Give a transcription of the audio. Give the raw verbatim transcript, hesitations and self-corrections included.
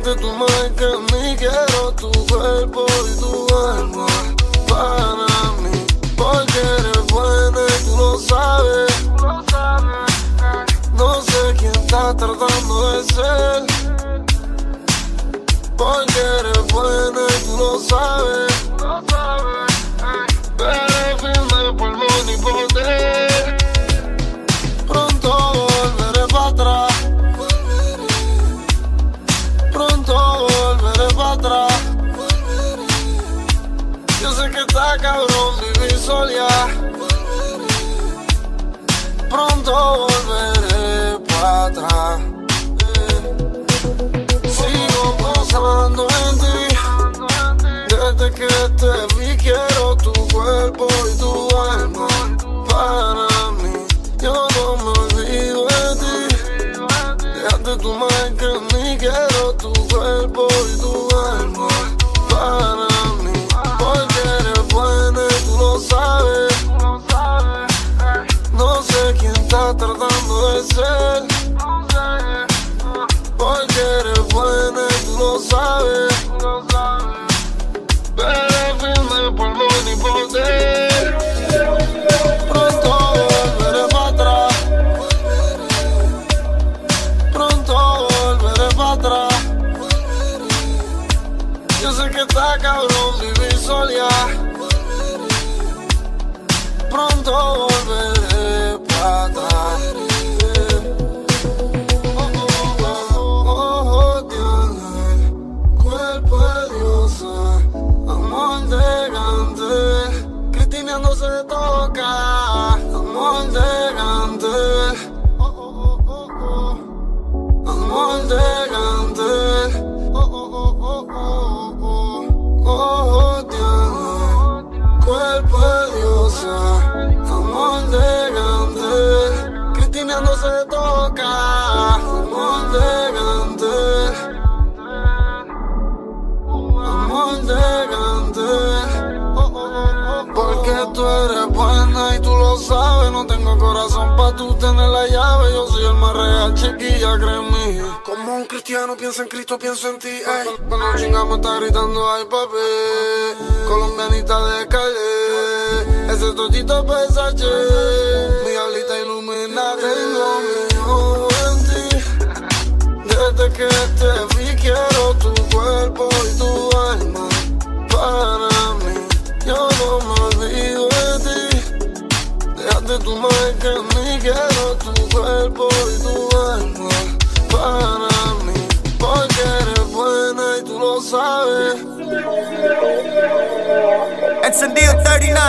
Dejaste tu marca en mí, quiero tu cuerpo y tu alma para mí, porque eres buena y tú lo sabes. No sé quién está tratando de ser, porque eres buena y tú lo sabes. Pero firme por omnipoder. Pronto volveré para atrás. Pronto volveré para atrás. Yo sé que está cabrón vivir sola. Pronto volveré para atrás. Sigo pensando en ti. Desde que te vi quiero tu cuerpo y tu alma para mí. Yo no me olvido de ti. Dejaste tu marca en mí, quiero tu cuerpo y tu alma para mí, porque eres buena y tú lo sabes. No sé quién está tratando de ser, porque eres buena y tú lo sabes. Pero firme por omnipoder. Pronto volveré para atrás. Pronto volveré para atrás. Yo sé que está cabrón vivir sola. Pronto volveré para atrás. Oh, oh, oh, oh, Dios, cuerpo de diosa, amor de gante, cristineando se toca, amor de gante, oh, oh, oh, oh, amor de gante, oh, oh, oh, oh, oh, oh, oh, Dios, cuerpo de diosa, amor de gante, cristineando se toca, amor de gante. Porque tú eres buena y tú lo sabes. No tengo corazón pa' tú tener la llave. Yo soy el más real, chiquilla, créeme. Como un cristiano piensa en Cristo, pienso en ti, ey. Cuando chingamos está gritando, ay papi. Colombianita de calle, ese totito pesache. Mi diablita ilumina, tengo mi ojo en ti. Desde que te vi quiero tu cuerpo y tu alma para mí. Yo no me olvido de ti. Dejaste tu marca en mí, quiero tu cuerpo y tu alma para mí, porque eres buena y tú lo sabes. Encendido treinta y nueve.